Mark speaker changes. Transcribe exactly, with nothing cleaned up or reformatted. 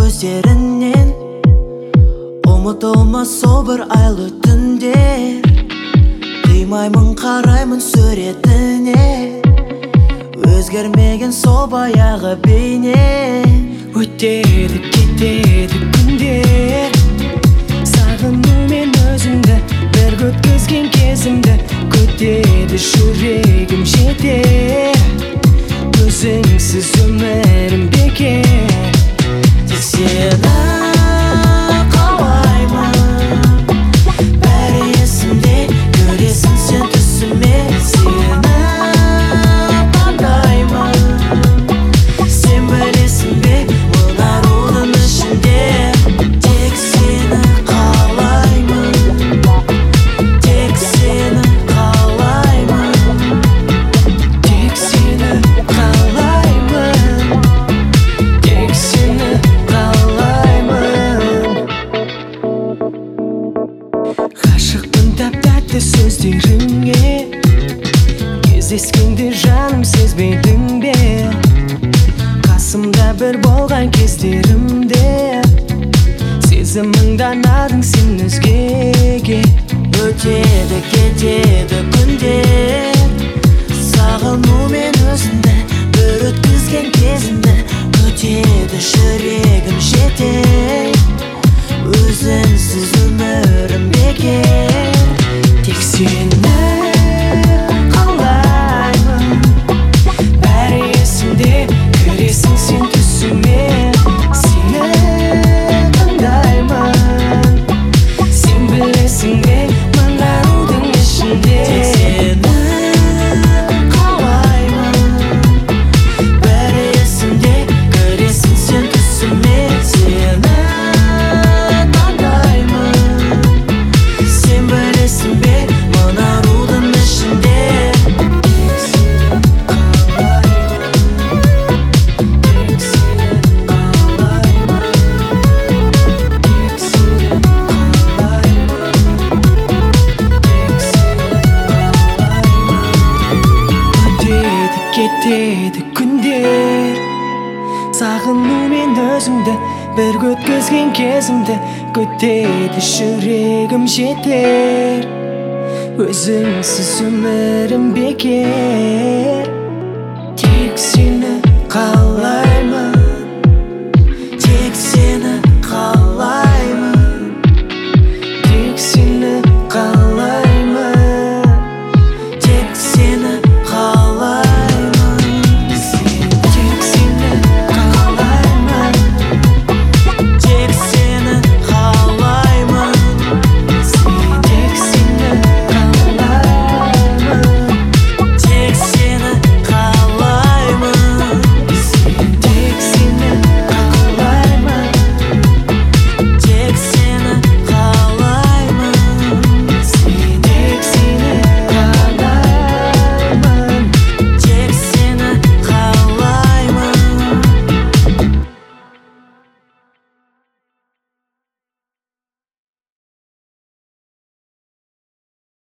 Speaker 1: көздерінен. Ұмытылмас сол бір айлы түндер, қимаймын қараймын суретіне, өзгермеген сол баяғы бейне.
Speaker 2: Өтеді кетеді күндер, сағынумен өзіңді, бір өткізген кезімді, күтеді жүрегім жетер. Өзіңсіз өмірім бекер.
Speaker 1: Тек сені қалаймын, бәрі есімде, көресің сен түсіме. Сені таңдаймын, сен білесің бе мына рудың ішінде. Тек сені қалаймын, тек сені қалаймын,
Speaker 2: Тек сені қалаймын, тек сені қалаймын. Ғашықпын тәп-тәтті сөздеріңе, кездескенде жаным сезбедің бе? Қасымда бір болған кездерімде, сезіміңді арнадың сен өзгеге.
Speaker 1: өтеді кетеді күндер, сағынумен өзіңді, бір өткізген кезімді, күтеді жүрегім жетер. Өзіңсіз өмірім бекер.
Speaker 2: Тек сені қалаймын, бәрі есімде, көресің сен түсіме. Сені таңдаймын, сен білесің бе мына рудың ішінде.
Speaker 1: Тек сені қалаймын, бәрі есімде, көресің сен түсіме. Сені таңдаймын, сен білесің бе мына рудың ішінде.
Speaker 2: Тек сені қалаймын, тек сені қалаймын, тек сені қалаймын, тек сені қалаймын. Өтеді кетеді күндер, сағынумен өзіңді, бір өткізген кезімді, күтеді жүрегім жетер. Өзіңсіз өмірім бекер. Тек сені